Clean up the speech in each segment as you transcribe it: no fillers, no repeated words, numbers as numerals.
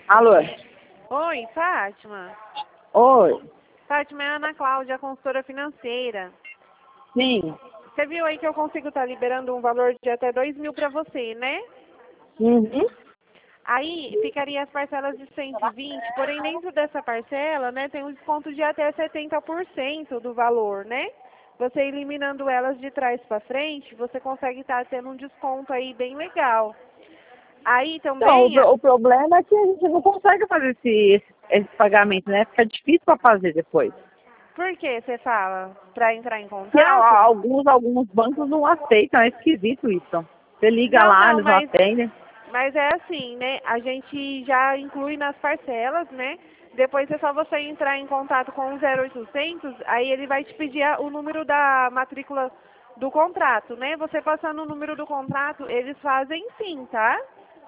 Alô? Oi, Fátima. Oi. Fátima, é a Ana Cláudia, consultora financeira. Sim. Você viu aí que eu consigo estar liberando um valor de até 2.000 para você, né? Uhum. Aí ficaria as parcelas de 120, porém dentro dessa parcela, né, tem um desconto de até 70% do valor, né? Você eliminando elas de trás para frente, você consegue estar tendo um desconto aí bem legal. Aí Então, também, o problema é que a gente não consegue fazer esse pagamento, né? Fica difícil para fazer depois. por que você fala? Para entrar em Porque contato? alguns bancos não aceitam, é esquisito isso. Você liga Não, lá, não, eles não atendem. mas é assim, né? A gente já inclui nas parcelas, né? Depois é só você entrar em contato com o 0800, aí ele vai te pedir o número da matrícula do contrato, né? Você passando o número do contrato, eles fazem sim, tá?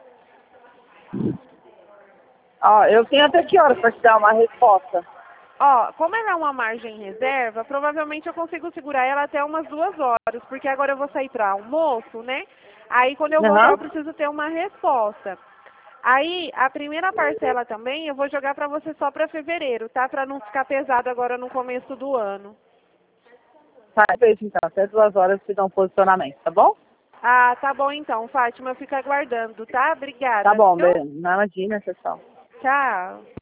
Ó, eu tenho até que horas para te dar uma resposta? Ó, como ela é uma margem reserva, provavelmente eu consigo segurar ela até umas 2 horas, porque agora eu vou sair para almoço, né? Aí quando eu voltar eu Aham. preciso ter uma resposta. Aí, a primeira parcela também eu vou jogar para você só para fevereiro, tá? Para não ficar pesado agora no começo do ano. Tá, beijo então. Até 2 horas eu te dou um posicionamento, tá bom? Ah, tá bom então, Fátima, eu fico aguardando, tá? Tá Obrigada, bom, viu? beijo. Não imagina, pessoal. Tchau.